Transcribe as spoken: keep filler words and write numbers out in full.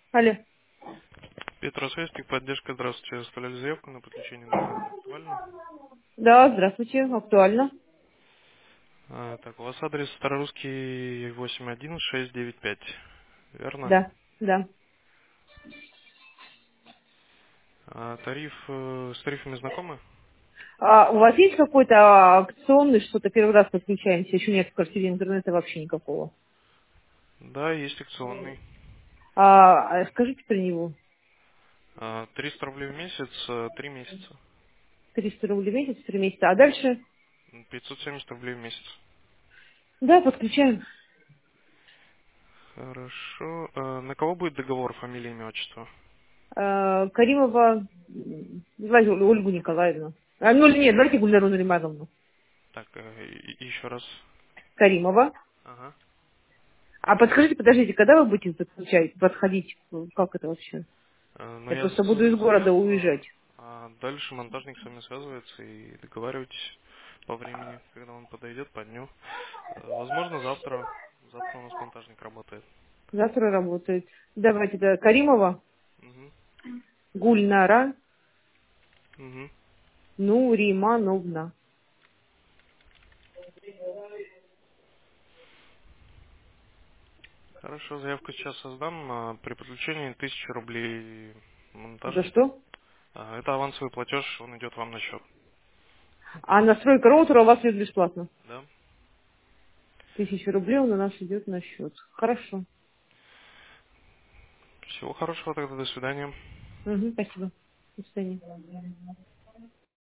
Алло. Петросвязь, поддержка, здравствуйте. Оставляли заявку на подключение интернета. Актуально? Да, здравствуйте, актуально. А, так, у вас адрес Старорусский восемь один шесть девять пять. Верно? Да, да. А, тариф, э, с тарифами знакомы? А у вас есть какой-то а, акционный, что-то первый раз подключаемся, еще нет в квартире интернета вообще никакого? Да, есть акционный. А, а скажите про него. А, триста рублей в месяц, э, три месяца. триста рублей в месяц, три месяца. А дальше? пятьсот семьдесят рублей в месяц. Да, подключаем. Хорошо. А, на кого будет договор, фамилия, имя, отчество? А, Каримова, м, давайте Оль- Ольгу Николаевну. А, ну или нет, давайте Гульнару Наримановну. Так, э, и- и еще раз. Каримова. Ага. А подскажите, подождите, когда вы будете подключать, подходить? Как это вообще? Э, Ну, Я я просто буду из сделаю города заявку, уезжать. а дальше монтажник с вами связывается и договаривайтесь по времени, когда он подойдет, по дню. Э, Возможно, завтра. Завтра у нас монтажник работает. Завтра работает. Давайте, да, Каримова, Угу. Гульнара, Угу. Нуримановна. Хорошо, заявку сейчас создам. А, При подключении тысяча рублей Это монтажник. что? А, Это авансовый платеж, он идет вам на счет. А настройка роутера у вас идет бесплатно. Да? Тысяча рублей он у нас идет на счет. Хорошо. Всего хорошего тогда, до свидания. Мгм, спасибо. До свидания.